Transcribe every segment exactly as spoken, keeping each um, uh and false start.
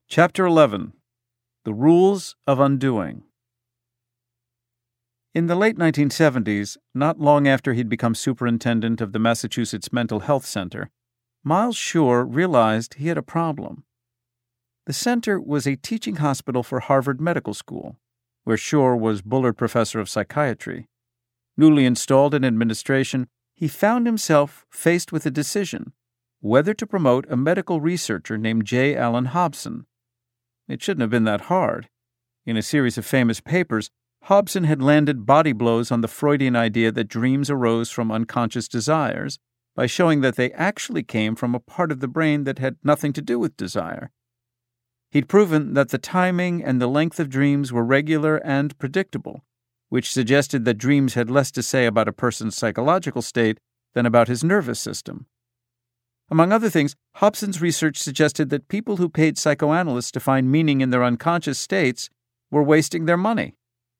Chapter eleven. The Rules of Undoing. In the late nineteen seventies, not long after he'd become superintendent of the Massachusetts Mental Health Center, Miles Schur realized he had a problem. The center was a teaching hospital for Harvard Medical School, where Schur was Bullard Professor of Psychiatry. Newly installed in administration, he found himself faced with a decision whether to promote a medical researcher named J. Allen Hobson. It shouldn't have been that hard. In a series of famous papers, Hobson had landed body blows on the Freudian idea that dreams arose from unconscious desires by showing that they actually came from a part of the brain that had nothing to do with desire. He'd proven that the timing and the length of dreams were regular and predictable, which suggested that dreams had less to say about a person's psychological state than about his nervous system. Among other things, Hobson's research suggested that people who paid psychoanalysts to find meaning in their unconscious states were wasting their money.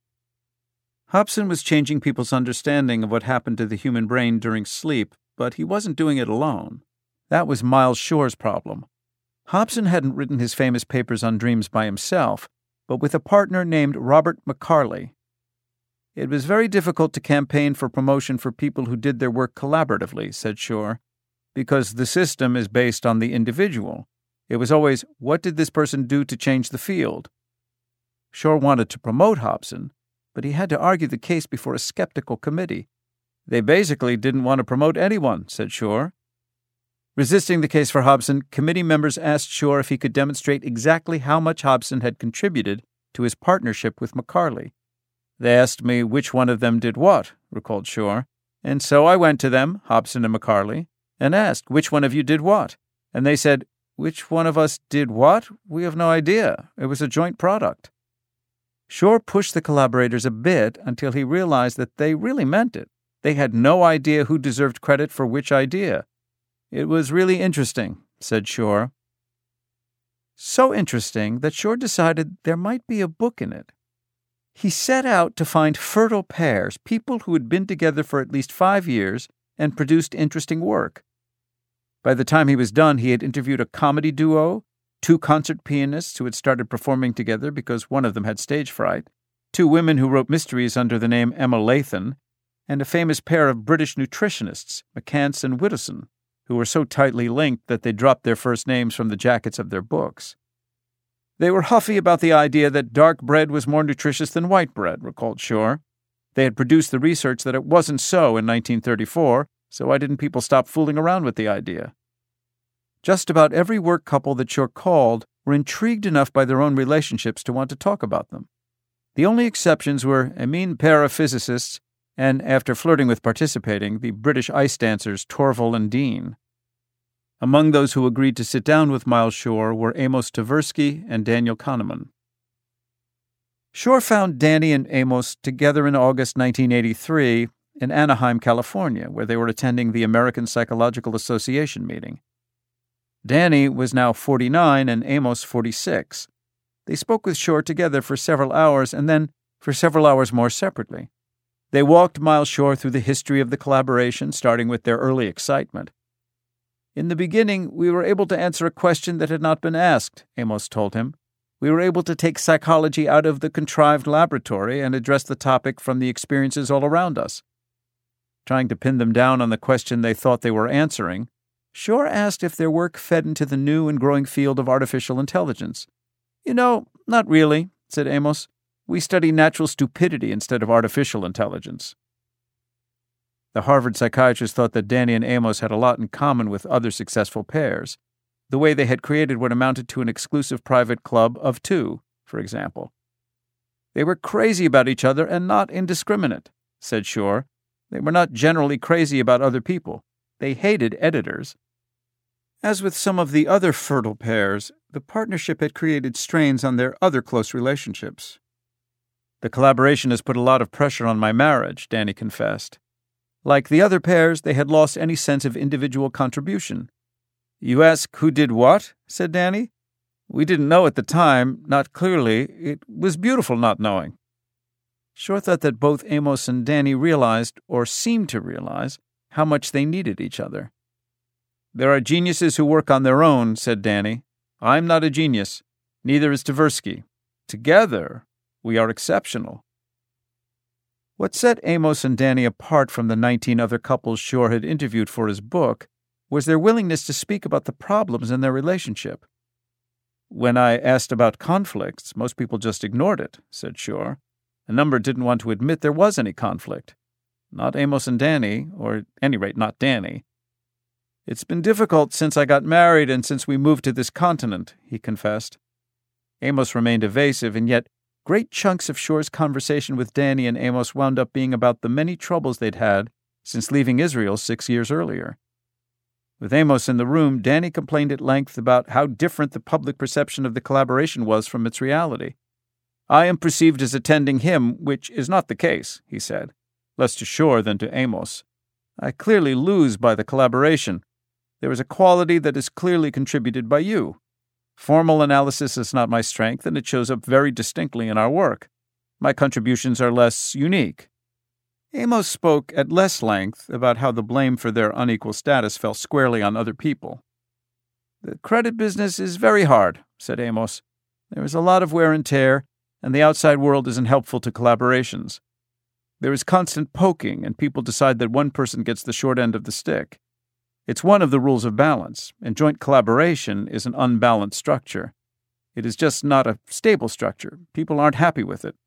Hobson was changing people's understanding of what happened to the human brain during sleep, but he wasn't doing it alone. That was Miles Schur's problem. Hobson hadn't written his famous papers on dreams by himself, but with a partner named Robert McCarley. It was very difficult to campaign for promotion for people who did their work collaboratively, said Schur, because the system is based on the individual. It was always, what did this person do to change the field? Schur wanted to promote Hobson, but he had to argue the case before a skeptical committee. They basically didn't want to promote anyone, said Schur. Resisting the case for Hobson, committee members asked Schur if he could demonstrate exactly how much Hobson had contributed to his partnership with McCarley. They asked me which one of them did what, recalled Schur, and so I went to them, Hobson and McCarley, and asked, which one of you did what? And they said, which one of us did what? We have no idea. It was a joint product. Schur pushed the collaborators a bit until he realized that they really meant it. They had no idea who deserved credit for which idea. It was really interesting, said Schur. So interesting that Schur decided there might be a book in it. He set out to find fertile pairs, people who had been together for at least five years and produced interesting work. By the time he was done, he had interviewed a comedy duo, two concert pianists who had started performing together because one of them had stage fright, two women who wrote mysteries under the name Emma Lathan, and a famous pair of British nutritionists, McCants and Widdowson, who were so tightly linked that they dropped their first names from the jackets of their books. They were huffy about the idea that dark bread was more nutritious than white bread, recalled Schur. They had produced the research that it wasn't so in nineteen thirty-four, so why didn't people stop fooling around with the idea? Just about every work couple that Schur called were intrigued enough by their own relationships to want to talk about them. The only exceptions were a mean pair of physicists and, after flirting with participating, the British ice dancers Torval and Dean. Among those who agreed to sit down with Miles Schur were Amos Tversky and Daniel Kahneman. Schur found Danny and Amos together in August nineteen eighty-three in Anaheim, California, where they were attending the American Psychological Association meeting. Danny was now forty-nine and Amos forty-six. They spoke with Schur together for several hours and then for several hours more separately. They walked Miles Schur through the history of the collaboration, starting with their early excitement. In the beginning, we were able to answer a question that had not been asked, Amos told him. We were able to take psychology out of the contrived laboratory and address the topic from the experiences all around us. Trying to pin them down on the question they thought they were answering, Schur asked if their work fed into the new and growing field of artificial intelligence. You know, not really, said Amos. We study natural stupidity instead of artificial intelligence. The Harvard psychiatrist thought that Danny and Amos had a lot in common with other successful pairs. The way they had created what amounted to an exclusive private club of two, for example. They were crazy about each other and not indiscriminate, said Schur. They were not generally crazy about other people. They hated editors. As with some of the other fertile pairs, the partnership had created strains on their other close relationships. The collaboration has put a lot of pressure on my marriage, Danny confessed. Like the other pairs, they had lost any sense of individual contribution. You ask who did what? Said Danny. We didn't know at the time, not clearly. It was beautiful not knowing. Schur thought that both Amos and Danny realized, or seemed to realize, how much they needed each other. There are geniuses who work on their own, said Danny. I'm not a genius. Neither is Tversky. Together, we are exceptional. What set Amos and Danny apart from the nineteen other couples Shore had interviewed for his book was their willingness to speak about the problems in their relationship. When I asked about conflicts, most people just ignored it, said Shore. A number didn't want to admit there was any conflict. Not Amos and Danny, or at any rate not Danny. It's been difficult since I got married and since we moved to this continent, he confessed. Amos remained evasive, and yet great chunks of Shore's conversation with Danny and Amos wound up being about the many troubles they'd had since leaving Israel six years earlier. With Amos in the room, Danny complained at length about how different the public perception of the collaboration was from its reality. I am perceived as attending him, which is not the case, he said, less to Shore than to Amos. I clearly lose by the collaboration. There is a quality that is clearly contributed by you. Formal analysis is not my strength, and it shows up very distinctly in our work. My contributions are less unique. Amos spoke at less length about how the blame for their unequal status fell squarely on other people. The credit business is very hard, said Amos. There is a lot of wear and tear, and the outside world isn't helpful to collaborations. There is constant poking, and people decide that one person gets the short end of the stick. It's one of the rules of balance, and joint collaboration is an unbalanced structure. It is just not a stable structure. People aren't happy with it.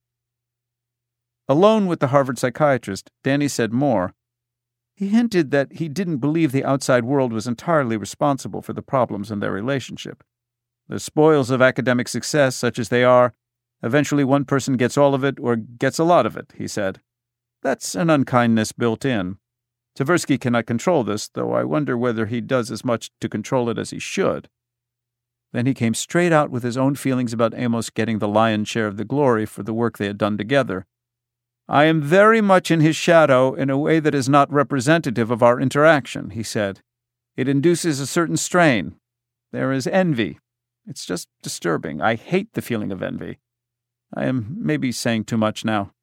Alone with the Harvard psychiatrist, Danny said more. He hinted that he didn't believe the outside world was entirely responsible for the problems in their relationship. The spoils of academic success, such as they are, eventually one person gets all of it or gets a lot of it, he said. That's an unkindness built in. Tversky cannot control this, though I wonder whether he does as much to control it as he should. Then he came straight out with his own feelings about Amos getting the lion's share of the glory for the work they had done together. I am very much in his shadow in a way that is not representative of our interaction, he said. It induces a certain strain. There is envy. It's just disturbing. I hate the feeling of envy. I am maybe saying too much now.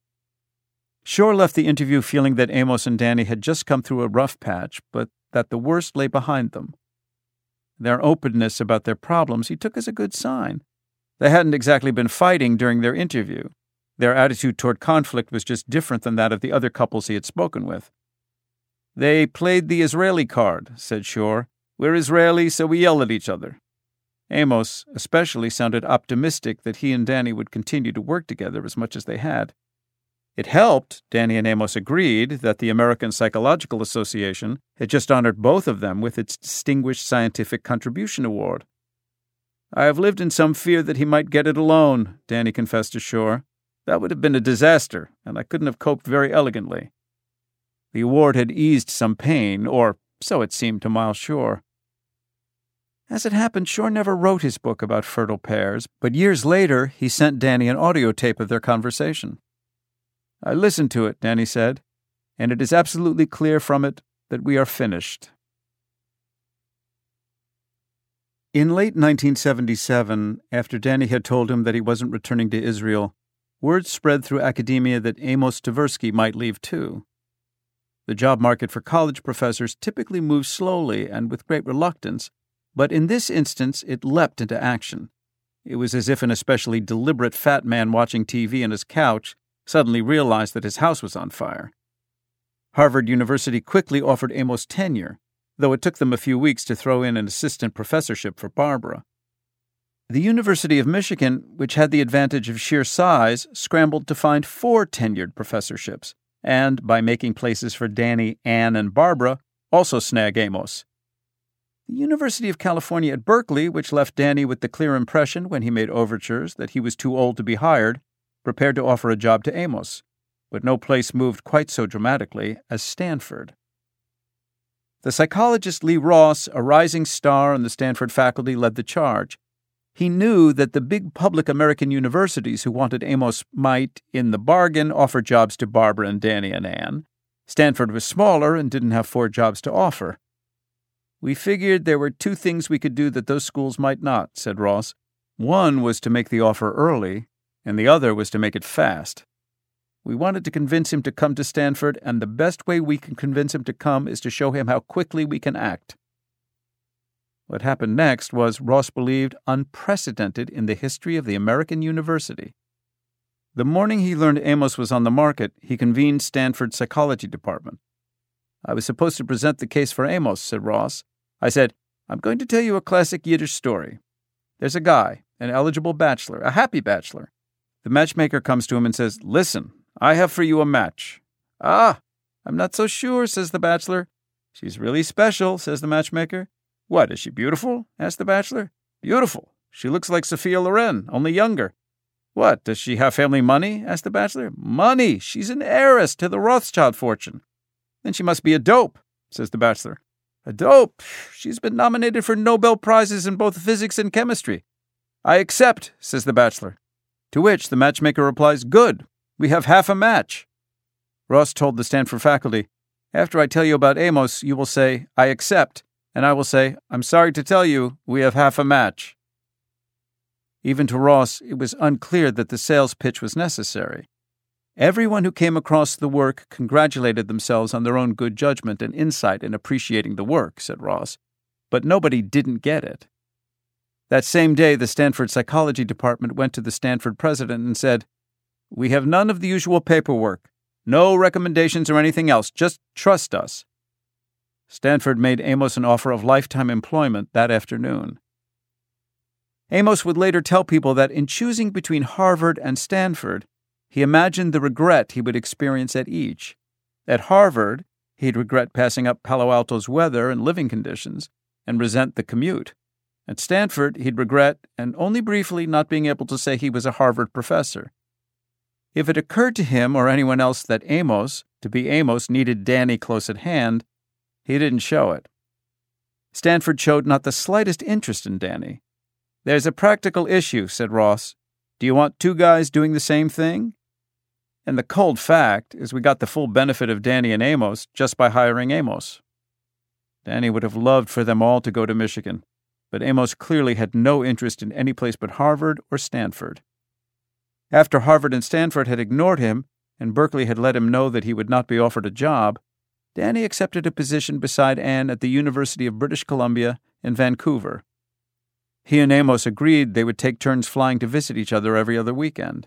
Shore left the interview feeling that Amos and Danny had just come through a rough patch, but that the worst lay behind them. Their openness about their problems he took as a good sign. They hadn't exactly been fighting during their interview. Their attitude toward conflict was just different than that of the other couples he had spoken with. They played the Israeli card, said Shore. We're Israeli, so we yell at each other. Amos especially sounded optimistic that he and Danny would continue to work together as much as they had. It helped, Danny and Amos agreed, that the American Psychological Association had just honored both of them with its Distinguished Scientific Contribution Award. I have lived in some fear that he might get it alone, Danny confessed to Shore. That would have been a disaster, and I couldn't have coped very elegantly. The award had eased some pain, or so it seemed to Miles Shore. As it happened, Shore never wrote his book about fertile pairs, but years later he sent Danny an audio tape of their conversation. I listened to it, Danny said, and it is absolutely clear from it that we are finished. In late nineteen seventy-seven, after Danny had told him that he wasn't returning to Israel, word spread through academia that Amos Tversky might leave too. The job market for college professors typically moves slowly and with great reluctance, but in this instance it leapt into action. It was as if an especially deliberate fat man watching T V on his couch suddenly realized that his house was on fire. Harvard University quickly offered Amos tenure, though it took them a few weeks to throw in an assistant professorship for Barbara. The University of Michigan, which had the advantage of sheer size, scrambled to find four tenured professorships, and, by making places for Danny, Ann, and Barbara, also snag Amos. The University of California at Berkeley, which left Danny with the clear impression when he made overtures that he was too old to be hired, prepared to offer a job to Amos, but no place moved quite so dramatically as Stanford. The psychologist Lee Ross, a rising star on the Stanford faculty, led the charge. He knew that the big public American universities who wanted Amos might, in the bargain, offer jobs to Barbara and Danny and Ann. Stanford was smaller and didn't have four jobs to offer. We figured there were two things we could do that those schools might not, said Ross. One was to make the offer early, and the other was to make it fast. We wanted to convince him to come to Stanford, and the best way we can convince him to come is to show him how quickly we can act. What happened next was, Ross believed, unprecedented in the history of the American university. The morning he learned Amos was on the market, he convened Stanford's psychology department. "I was supposed to present the case for Amos," said Ross. "I said, I'm going to tell you a classic Yiddish story. There's a guy, an eligible bachelor, a happy bachelor. The matchmaker comes to him and says, 'Listen, I have for you a match.' 'Ah, I'm not so sure,' says the bachelor. 'She's really special,' says the matchmaker. 'What, is she beautiful?' asked the bachelor. 'Beautiful. She looks like Sophia Loren, only younger.' 'What, does she have family money?' asked the bachelor. 'Money! She's an heiress to the Rothschild fortune.' 'Then she must be a dope,' says the bachelor. 'A dope? She's been nominated for Nobel Prizes in both physics and chemistry.' 'I accept,' says the bachelor. To which the matchmaker replies, 'Good. We have half a match.' Ross told the Stanford faculty, 'After I tell you about Amos, you will say, I accept, and I will say, I'm sorry to tell you, we have half a match.' Even to Ross, it was unclear that the sales pitch was necessary. Everyone who came across the work congratulated themselves on their own good judgment and insight in appreciating the work, said Ross, but nobody didn't get it. That same day, the Stanford psychology department went to the Stanford president and said, 'We have none of the usual paperwork, no recommendations or anything else, just trust us.' Stanford made Amos an offer of lifetime employment that afternoon. Amos would later tell people that in choosing between Harvard and Stanford, he imagined the regret he would experience at each. At Harvard, he'd regret passing up Palo Alto's weather and living conditions and resent the commute. At Stanford, he'd regret, and only briefly, not being able to say he was a Harvard professor. If it occurred to him or anyone else that Amos, to be Amos, needed Danny close at hand, he didn't show it. Stanford showed not the slightest interest in Danny. "There's a practical issue," said Ross. "Do you want two guys doing the same thing?" And the cold fact is we got the full benefit of Danny and Amos just by hiring Amos. Danny would have loved for them all to go to Michigan, but Amos clearly had no interest in any place but Harvard or Stanford. After Harvard and Stanford had ignored him, and Berkeley had let him know that he would not be offered a job, Danny accepted a position beside Anne at the University of British Columbia in Vancouver. He and Amos agreed they would take turns flying to visit each other every other weekend.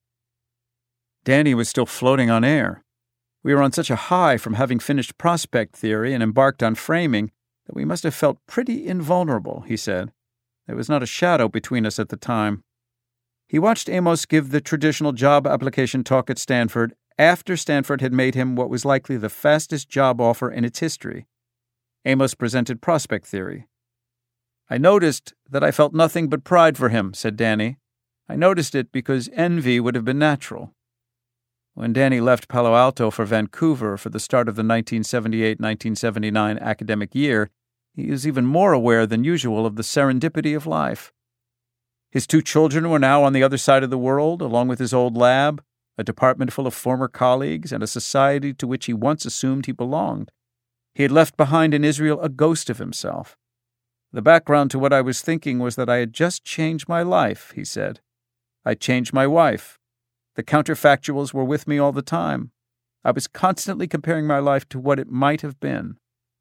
Danny was still floating on air. We were on such a high from having finished prospect theory and embarked on framing that we must have felt pretty invulnerable, he said. There was not a shadow between us at the time. He watched Amos give the traditional job application talk at Stanford after Stanford had made him what was likely the fastest job offer in its history. Amos presented prospect theory. "I noticed that I felt nothing but pride for him," said Danny. "I noticed it because envy would have been natural." When Danny left Palo Alto for Vancouver for the start of the nineteen seventy-eight nineteen seventy-nine academic year, he was even more aware than usual of the serendipity of life. His two children were now on the other side of the world, along with his old lab, a department full of former colleagues, and a society to which he once assumed he belonged. He had left behind in Israel a ghost of himself. "The background to what I was thinking was that I had just changed my life," he said. "I changed my wife. The counterfactuals were with me all the time. I was constantly comparing my life to what it might have been."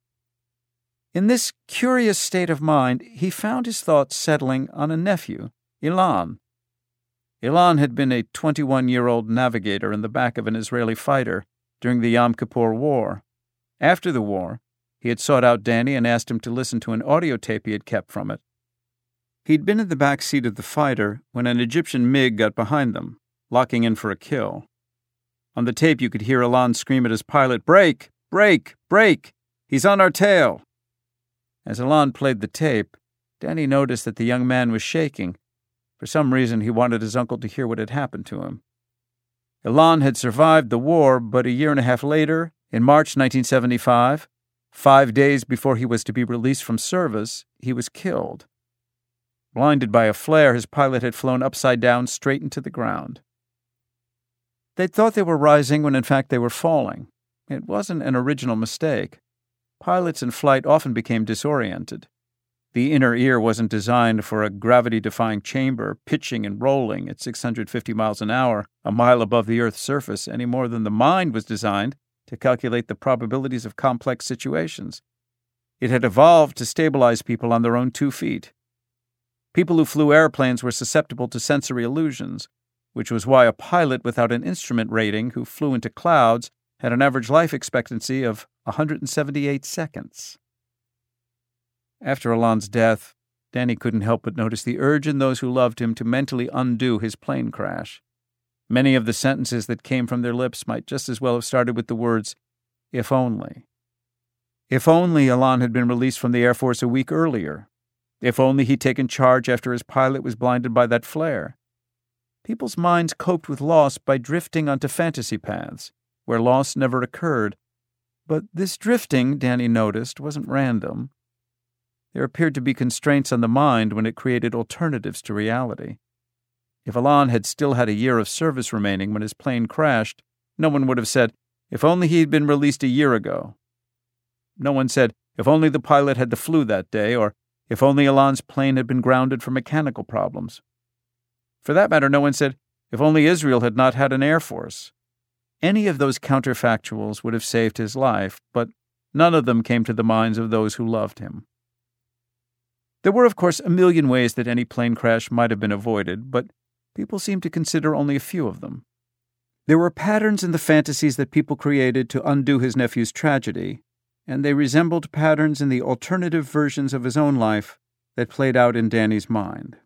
In this curious state of mind, he found his thoughts settling on a nephew, Ilan. Ilan had been a twenty-one-year-old navigator in the back of an Israeli fighter during the Yom Kippur War. After the war, he had sought out Danny and asked him to listen to an audio tape he had kept from it. He'd been in the back seat of the fighter when an Egyptian MiG got behind them, locking in for a kill. On the tape, you could hear Ilan scream at his pilot, "Brake! Brake! Brake! He's on our tail!" As Ilan played the tape, Danny noticed that the young man was shaking. For some reason, he wanted his uncle to hear what had happened to him. Ilan had survived the war, but a year and a half later, in March nineteen seventy-five, five days before he was to be released from service, he was killed. Blinded by a flare, his pilot had flown upside down straight into the ground. They'd thought they were rising when in fact they were falling. It wasn't an original mistake. Pilots in flight often became disoriented. The inner ear wasn't designed for a gravity-defying chamber pitching and rolling at six hundred fifty miles an hour, a mile above the Earth's surface, any more than the mind was designed to calculate the probabilities of complex situations. It had evolved to stabilize people on their own two feet. People who flew airplanes were susceptible to sensory illusions, which was why a pilot without an instrument rating who flew into clouds had an average life expectancy of one hundred seventy-eight seconds. After Alain's death, Danny couldn't help but notice the urge in those who loved him to mentally undo his plane crash. Many of the sentences that came from their lips might just as well have started with the words, "if only." If only Alain had been released from the Air Force a week earlier. If only he'd taken charge after his pilot was blinded by that flare. People's minds coped with loss by drifting onto fantasy paths, where loss never occurred. But this drifting, Danny noticed, wasn't random. There appeared to be constraints on the mind when it created alternatives to reality. If Alain had still had a year of service remaining when his plane crashed, no one would have said, "If only he'd been released a year ago." No one said, "If only the pilot had the flu that day," or "If only Alain's plane had been grounded for mechanical problems." For that matter, no one said, "If only Israel had not had an air force." Any of those counterfactuals would have saved his life, but none of them came to the minds of those who loved him. There were, of course, a million ways that any plane crash might have been avoided, but people seemed to consider only a few of them. There were patterns in the fantasies that people created to undo his nephew's tragedy, and they resembled patterns in the alternative versions of his own life that played out in Danny's mind.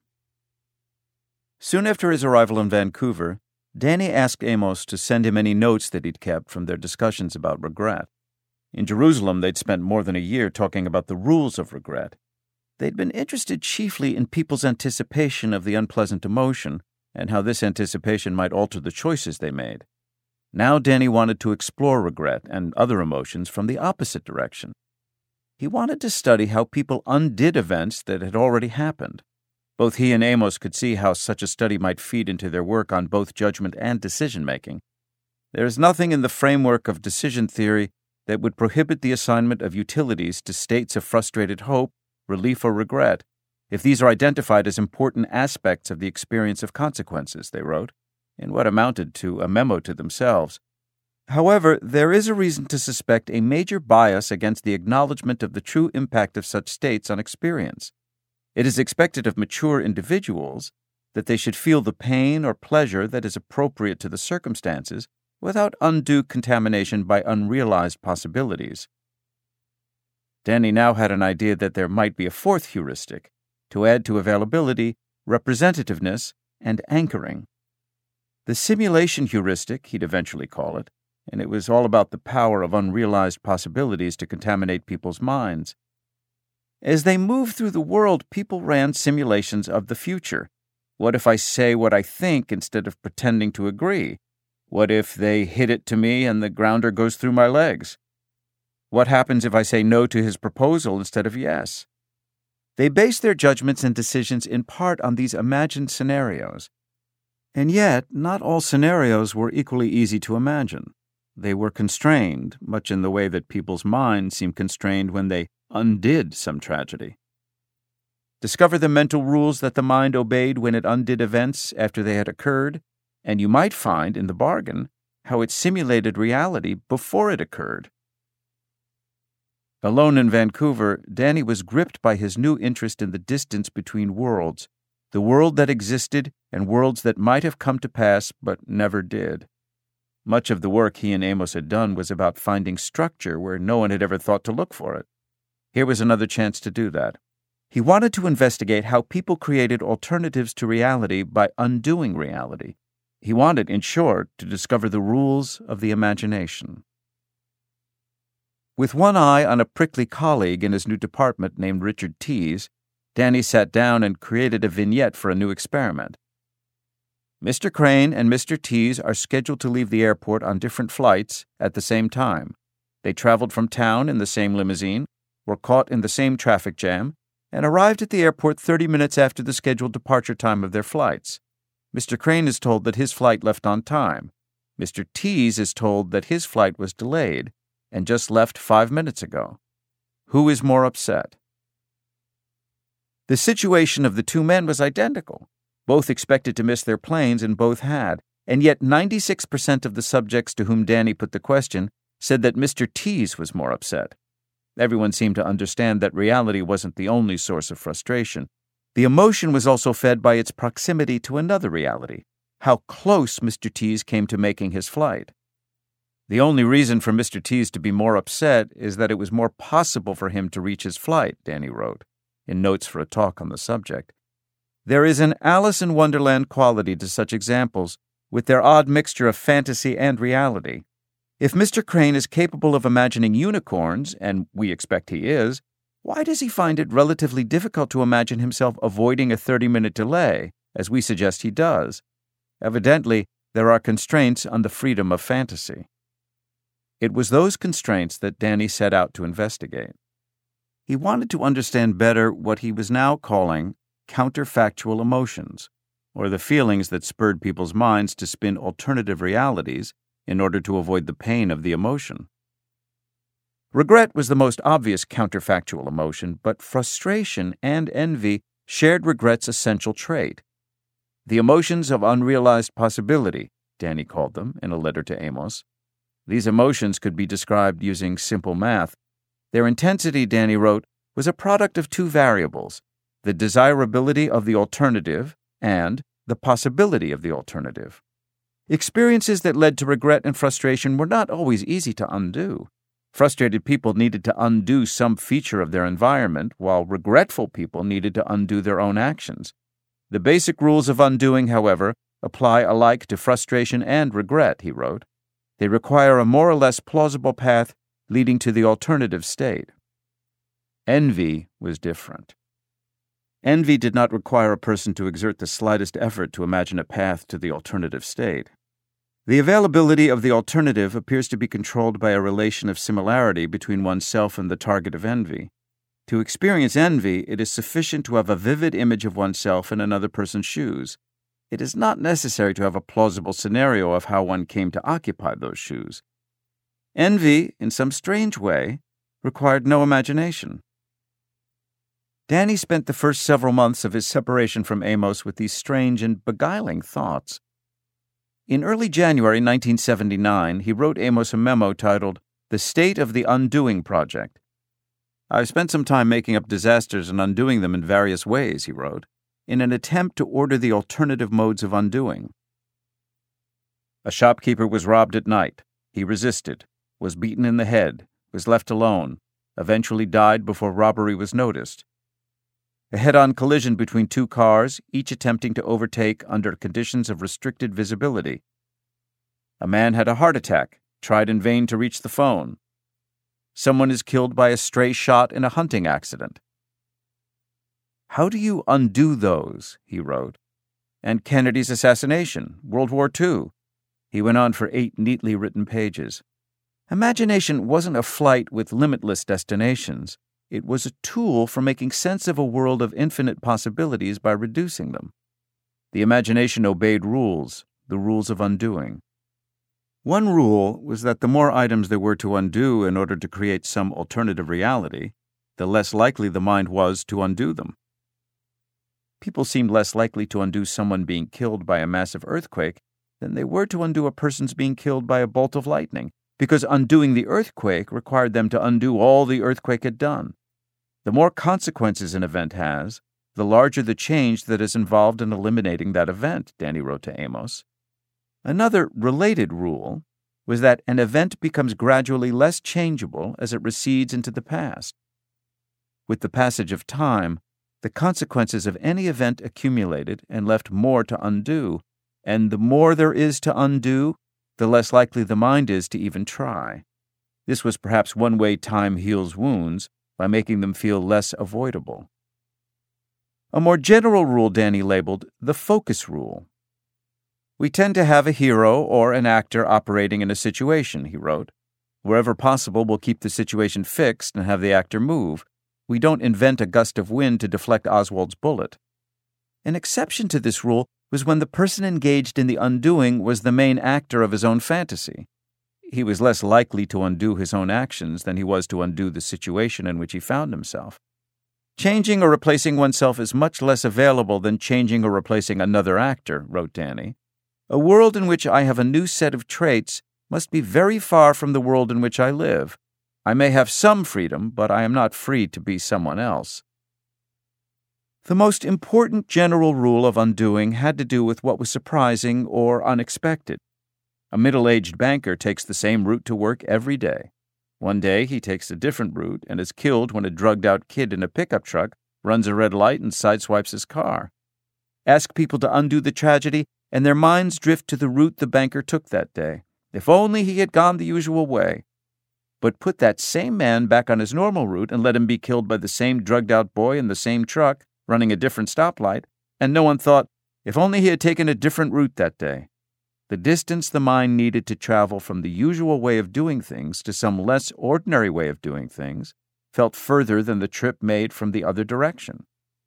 Soon after his arrival in Vancouver, Danny asked Amos to send him any notes that he'd kept from their discussions about regret. In Jerusalem, they'd spent more than a year talking about the rules of regret. They'd been interested chiefly in people's anticipation of the unpleasant emotion and how this anticipation might alter the choices they made. Now Danny wanted to explore regret and other emotions from the opposite direction. He wanted to study how people undid events that had already happened. Both he and Amos could see how such a study might feed into their work on both judgment and decision-making. There is nothing in the framework of decision theory that would prohibit the assignment of utilities to states of frustrated hope, relief, or regret, if these are identified as important aspects of the experience of consequences, they wrote, in what amounted to a memo to themselves. However, there is a reason to suspect a major bias against the acknowledgement of the true impact of such states on experience. It is expected of mature individuals that they should feel the pain or pleasure that is appropriate to the circumstances without undue contamination by unrealized possibilities. Danny now had an idea that there might be a fourth heuristic, to add to availability, representativeness, and anchoring. The simulation heuristic, he'd eventually call it, and it was all about the power of unrealized possibilities to contaminate people's minds. As they moved through the world, people ran simulations of the future. What if I say what I think instead of pretending to agree? What if they hit it to me and the grounder goes through my legs? What happens if I say no to his proposal instead of yes? They based their judgments and decisions in part on these imagined scenarios. And yet, not all scenarios were equally easy to imagine. They were constrained, much in the way that people's minds seem constrained when they undid some tragedy. Discover the mental rules that the mind obeyed when it undid events after they had occurred, and you might find, in the bargain, how it simulated reality before it occurred. Alone in Vancouver, Danny was gripped by his new interest in the distance between worlds, the world that existed and worlds that might have come to pass but never did. Much of the work he and Amos had done was about finding structure where no one had ever thought to look for it. Here was another chance to do that. He wanted to investigate how people created alternatives to reality by undoing reality. He wanted, in short, to discover the rules of the imagination. With one eye on a prickly colleague in his new department named Richard Tees, Danny sat down and created a vignette for a new experiment. Mister Crane and Mister Tees are scheduled to leave the airport on different flights at the same time. They traveled from town in the same limousine, were caught in the same traffic jam, and arrived at the airport thirty minutes after the scheduled departure time of their flights. Mister Crane is told that his flight left on time. Mister Tees is told that his flight was delayed and just left five minutes ago. Who is more upset? The situation of the two men was identical. Both expected to miss their planes, and both had, and yet ninety-six percent of the subjects to whom Danny put the question said that Mister Tees was more upset. Everyone seemed to understand that reality wasn't the only source of frustration. The emotion was also fed by its proximity to another reality, how close Mister Tease came to making his flight. The only reason for Mister Tease to be more upset is that it was more possible for him to reach his flight, Danny wrote, in notes for a talk on the subject. There is an Alice in Wonderland quality to such examples, with their odd mixture of fantasy and reality. If Mister Crane is capable of imagining unicorns, and we expect he is, why does he find it relatively difficult to imagine himself avoiding a thirty-minute delay, as we suggest he does? Evidently, there are constraints on the freedom of fantasy. It was those constraints that Danny set out to investigate. He wanted to understand better what he was now calling counterfactual emotions, or the feelings that spurred people's minds to spin alternative realities in order to avoid the pain of the emotion. Regret was the most obvious counterfactual emotion, but frustration and envy shared regret's essential trait. The emotions of unrealized possibility, Danny called them in a letter to Amos. These emotions could be described using simple math. Their intensity, Danny wrote, was a product of two variables, the desirability of the alternative and the possibility of the alternative. Experiences that led to regret and frustration were not always easy to undo. Frustrated people needed to undo some feature of their environment, while regretful people needed to undo their own actions. The basic rules of undoing, however, apply alike to frustration and regret, he wrote. They require a more or less plausible path leading to the alternative state. Envy was different. Envy did not require a person to exert the slightest effort to imagine a path to the alternative state. The availability of the alternative appears to be controlled by a relation of similarity between oneself and the target of envy. To experience envy, it is sufficient to have a vivid image of oneself in another person's shoes. It is not necessary to have a plausible scenario of how one came to occupy those shoes. Envy, in some strange way, required no imagination. Danny spent the first several months of his separation from Amos with these strange and beguiling thoughts. In early January nineteen seventy-nine, he wrote Amos a memo titled, The State of the Undoing Project. I've spent some time making up disasters and undoing them in various ways, he wrote, in an attempt to order the alternative modes of undoing. A shopkeeper was robbed at night. He resisted, was beaten in the head, was left alone, eventually died before robbery was noticed. A head-on collision between two cars, each attempting to overtake under conditions of restricted visibility. A man had a heart attack, tried in vain to reach the phone. Someone is killed by a stray shot in a hunting accident. How do you undo those, he wrote. And Kennedy's assassination, World War Two. He went on for eight neatly written pages. Imagination wasn't a flight with limitless destinations. It was a tool for making sense of a world of infinite possibilities by reducing them. The imagination obeyed rules, the rules of undoing. One rule was that the more items there were to undo in order to create some alternative reality, the less likely the mind was to undo them. People seemed less likely to undo someone being killed by a massive earthquake than they were to undo a person's being killed by a bolt of lightning, because undoing the earthquake required them to undo all the earthquake had done. The more consequences an event has, the larger the change that is involved in eliminating that event, Danny wrote to Amos. Another related rule was that an event becomes gradually less changeable as it recedes into the past. With the passage of time, the consequences of any event accumulated and left more to undo, and the more there is to undo, the less likely the mind is to even try. This was perhaps one way time heals wounds, by making them feel less avoidable. A more general rule Danny labeled the focus rule. We tend to have a hero or an actor operating in a situation, he wrote. Wherever possible, we'll keep the situation fixed and have the actor move. We don't invent a gust of wind to deflect Oswald's bullet. An exception to this rule was when the person engaged in the undoing was the main actor of his own fantasy. He was less likely to undo his own actions than he was to undo the situation in which he found himself. Changing or replacing oneself is much less available than changing or replacing another actor, wrote Danny. A world in which I have a new set of traits must be very far from the world in which I live. I may have some freedom, but I am not free to be someone else. The most important general rule of undoing had to do with what was surprising or unexpected. A middle-aged banker takes the same route to work every day. One day he takes a different route and is killed when a drugged-out kid in a pickup truck runs a red light and sideswipes his car. Ask people to undo the tragedy, and their minds drift to the route the banker took that day. If only he had gone the usual way. But put that same man back on his normal route and let him be killed by the same drugged-out boy in the same truck, running a different stoplight, and no one thought, if only he had taken a different route that day. The distance the mind needed to travel from the usual way of doing things to some less ordinary way of doing things felt further than the trip made from the other direction.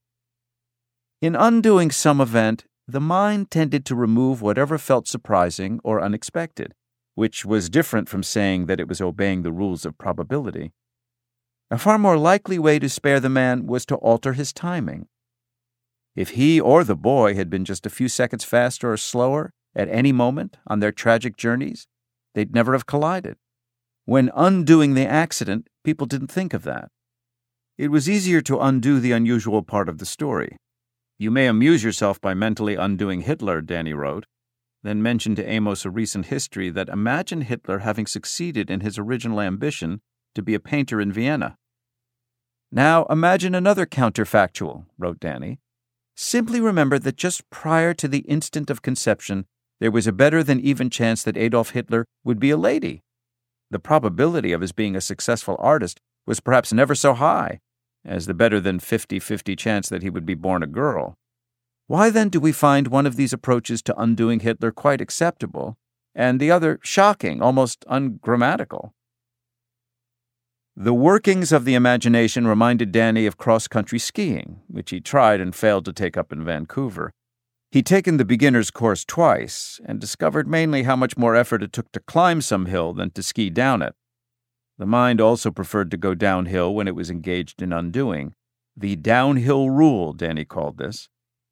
In undoing some event, the mind tended to remove whatever felt surprising or unexpected, which was different from saying that it was obeying the rules of probability. A far more likely way to spare the man was to alter his timing. If he or the boy had been just a few seconds faster or slower at any moment on their tragic journeys, they'd never have collided. When undoing the accident, people didn't think of that. It was easier to undo the unusual part of the story. You may amuse yourself by mentally undoing Hitler, Danny wrote, then mentioned to Amos a recent history that imagined Hitler having succeeded in his original ambition to be a painter in Vienna. Now imagine another counterfactual, wrote Danny. Simply remember that just prior to the instant of conception, there was a better than even chance that Adolf Hitler would be a lady. The probability of his being a successful artist was perhaps never so high as the better than fifty-fifty chance that he would be born a girl. Why then do we find one of these approaches to undoing Hitler quite acceptable, and the other shocking, almost ungrammatical? The workings of the imagination reminded Danny of cross-country skiing, which he tried and failed to take up in Vancouver. He'd taken the beginner's course twice, and discovered mainly how much more effort it took to climb some hill than to ski down it. The mind also preferred to go downhill when it was engaged in undoing. The downhill rule, Danny called this.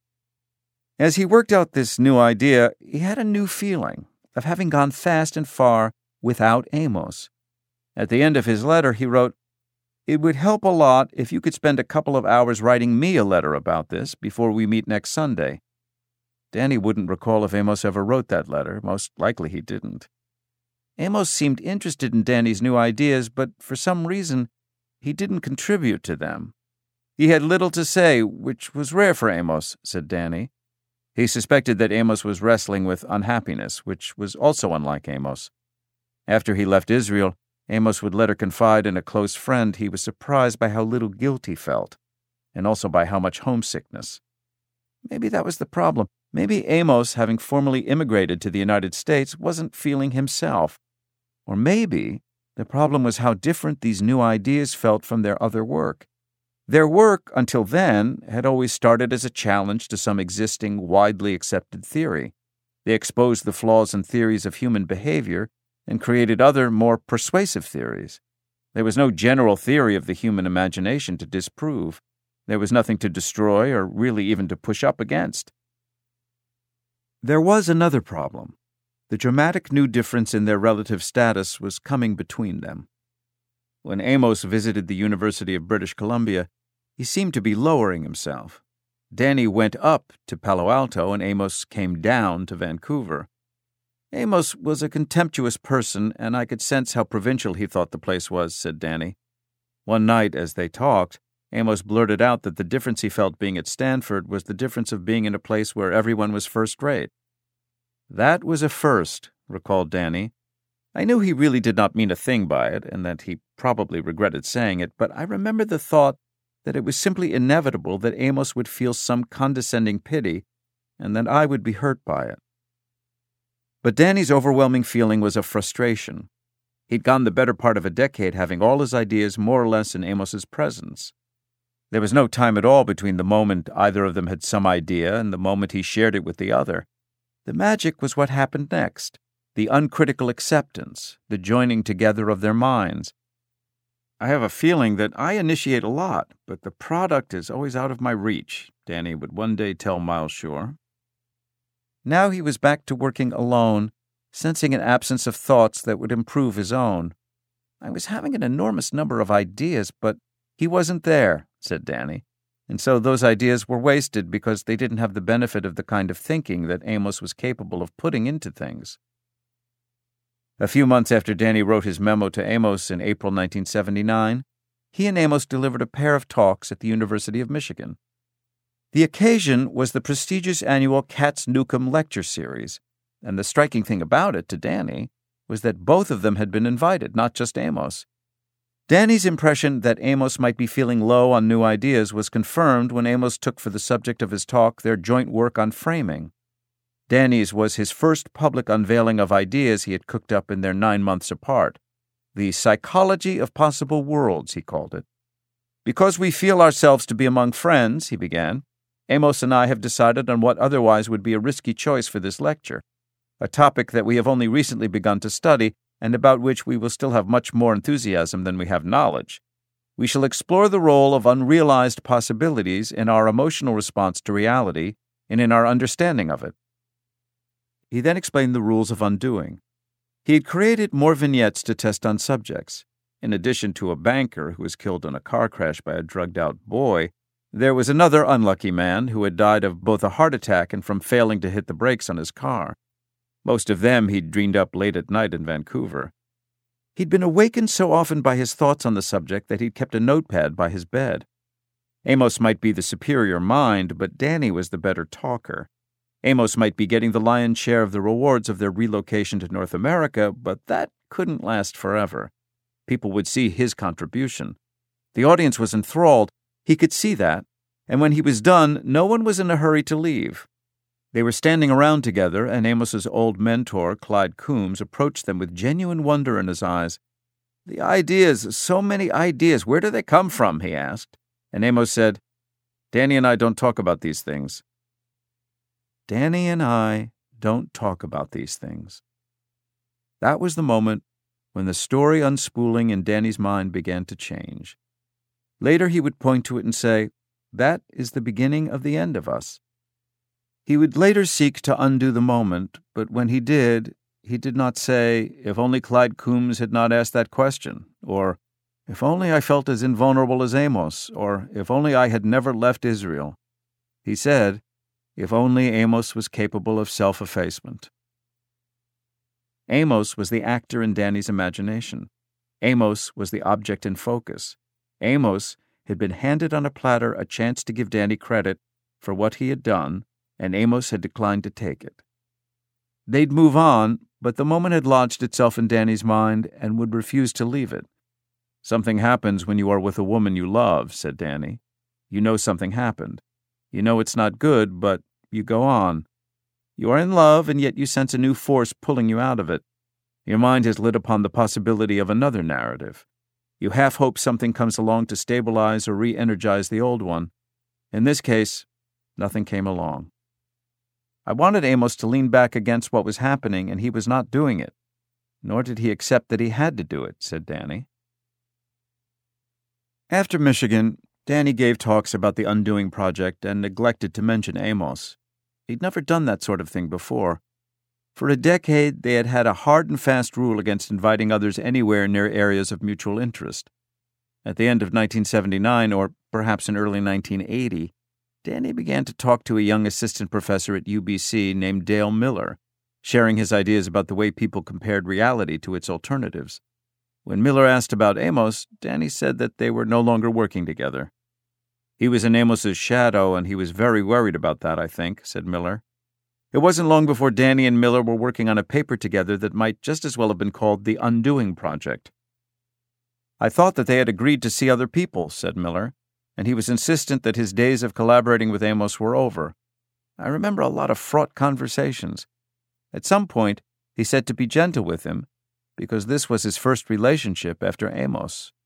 As he worked out this new idea, he had a new feeling of having gone fast and far without Amos. At the end of his letter, he wrote, "It would help a lot if you could spend a couple of hours writing me a letter about this before we meet next Sunday." Danny wouldn't recall if Amos ever wrote that letter. Most likely he didn't. Amos seemed interested in Danny's new ideas, but for some reason, he didn't contribute to them. He had little to say, which was rare for Amos, said Danny. He suspected that Amos was wrestling with unhappiness, which was also unlike Amos. After he left Israel, Amos would let her confide in a close friend he was surprised by how little guilt he felt, and also by how much homesickness. Maybe that was the problem. Maybe Amos, having formally immigrated to the United States, wasn't feeling himself. Or maybe the problem was how different these new ideas felt from their other work. Their work, until then, had always started as a challenge to some existing, widely accepted theory. They exposed the flaws and theories of human behavior and created other, more persuasive theories. There was no general theory of the human imagination to disprove. There was nothing to destroy or really even to push up against. There was another problem. The dramatic new difference in their relative status was coming between them. When Amos visited the University of British Columbia, he seemed to be lowering himself. Danny went up to Palo Alto and Amos came down to Vancouver. Amos was a contemptuous person, and I could sense how provincial he thought the place was, said Danny. One night, as they talked, Amos blurted out that the difference he felt being at Stanford was the difference of being in a place where everyone was first-rate. That was a first, recalled Danny. I knew he really did not mean a thing by it, and that he probably regretted saying it, but I remembered the thought that it was simply inevitable that Amos would feel some condescending pity, and that I would be hurt by it. But Danny's overwhelming feeling was of frustration. He'd gone the better part of a decade having all his ideas more or less in Amos's presence. There was no time at all between the moment either of them had some idea and the moment he shared it with the other. The magic was what happened next, the uncritical acceptance, the joining together of their minds. I have a feeling that I initiate a lot, but the product is always out of my reach, Danny would one day tell Miles Shore. Now he was back to working alone, sensing an absence of thoughts that would improve his own. I was having an enormous number of ideas, but he wasn't there, said Danny. And so those ideas were wasted because they didn't have the benefit of the kind of thinking that Amos was capable of putting into things. A few months after Danny wrote his memo to Amos in April nineteen seventy-nine, he and Amos delivered a pair of talks at the University of Michigan. The occasion was the prestigious annual Katz Newcomb Lecture Series, and the striking thing about it, to Danny, was that both of them had been invited, not just Amos. Danny's impression that Amos might be feeling low on new ideas was confirmed when Amos took for the subject of his talk their joint work on framing. Danny's was his first public unveiling of ideas he had cooked up in their nine months apart. The psychology of possible worlds, he called it. Because we feel ourselves to be among friends, he began, Amos and I have decided on what otherwise would be a risky choice for this lecture, a topic that we have only recently begun to study and about which we will still have much more enthusiasm than we have knowledge. We shall explore the role of unrealized possibilities in our emotional response to reality and in our understanding of it. He then explained the rules of undoing. He had created more vignettes to test on subjects. In addition to a banker who was killed in a car crash by a drugged-out boy, there was another unlucky man who had died of both a heart attack and from failing to hit the brakes on his car. Most of them he'd dreamed up late at night in Vancouver. He'd been awakened so often by his thoughts on the subject that he'd kept a notepad by his bed. Amos might be the superior mind, but Danny was the better talker. Amos might be getting the lion's share of the rewards of their relocation to North America, but that couldn't last forever. People would see his contribution. The audience was enthralled. He could see that. And when he was done, no one was in a hurry to leave. They were standing around together, and Amos's old mentor, Clyde Coombs, approached them with genuine wonder in his eyes. "The ideas, so many ideas, where do they come from?" he asked. And Amos said, "Danny and I don't talk about these things." Danny and I don't talk about these things. That was the moment when the story unspooling in Danny's mind began to change. Later he would point to it and say, "That is the beginning of the end of us." He would later seek to undo the moment, but when he did, he did not say, "If only Clyde Coombs had not asked that question," or "If only I felt as invulnerable as Amos," or "If only I had never left Israel." He said, "If only Amos was capable of self-effacement." Amos was the actor in Danny's imagination. Amos was the object in focus. Amos had been handed on a platter a chance to give Danny credit for what he had done, and Amos had declined to take it. They'd move on, but the moment had lodged itself in Danny's mind and would refuse to leave it. "Something happens when you are with a woman you love," said Danny. "You know something happened. You know it's not good, but you go on. You are in love, and yet you sense a new force pulling you out of it. Your mind has lit upon the possibility of another narrative. You half hope something comes along to stabilize or re-energize the old one. In this case, nothing came along." I wanted Amos to lean back against what was happening, and he was not doing it. Nor did he accept that he had to do it, said Danny. After Michigan, Danny gave talks about the Undoing Project and neglected to mention Amos. He'd never done that sort of thing before. For a decade, they had had a hard and fast rule against inviting others anywhere near areas of mutual interest. At the end of nineteen seventy-nine, or perhaps in early nineteen eighty, Danny began to talk to a young assistant professor at U B C named Dale Miller, sharing his ideas about the way people compared reality to its alternatives. When Miller asked about Amos, Danny said that they were no longer working together. "He was in Amos's shadow, and he was very worried about that, I think," said Miller. It wasn't long before Danny and Miller were working on a paper together that might just as well have been called the Undoing Project. "I thought that they had agreed to see other people," said Miller, and he was insistent that his days of collaborating with Amos were over. I remember a lot of fraught conversations. At some point, he said to be gentle with him, because this was his first relationship after Amos.